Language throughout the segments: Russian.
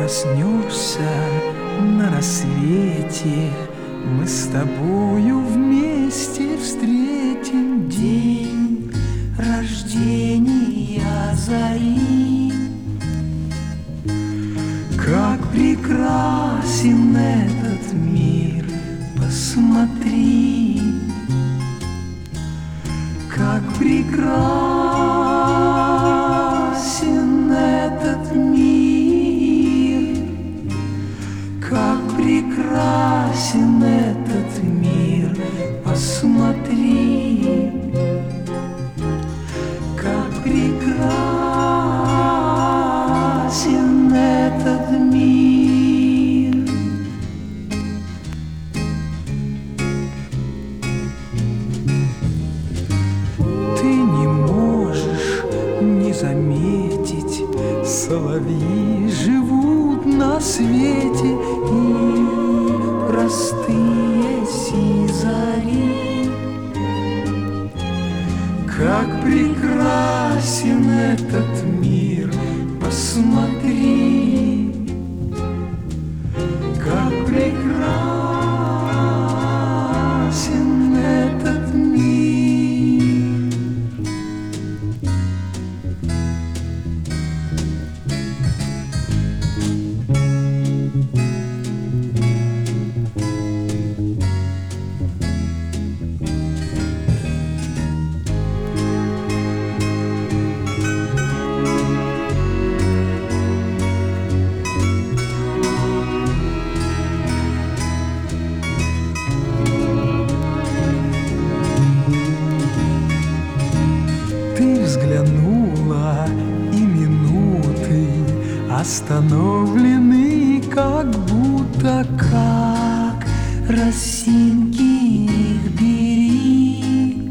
проснешься на рассвете, мы с тобою вместе встретим день рождения зари. Как прекрасен этот мир, посмотри, как прекрасен этот мир, как прекрасен этот мир, посмотри, как прекрасен этот мир. Ты не можешь не заметить, соловьи живут на свете, и простые сизари. Как прекрасен этот мир, посмотри, как прекрасен этот мир. Взглянула, и минуты остановлены, как будто, как росинки их бери.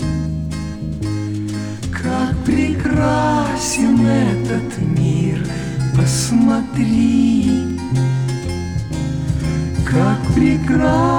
Как прекрасен этот мир, посмотри, как прекрасен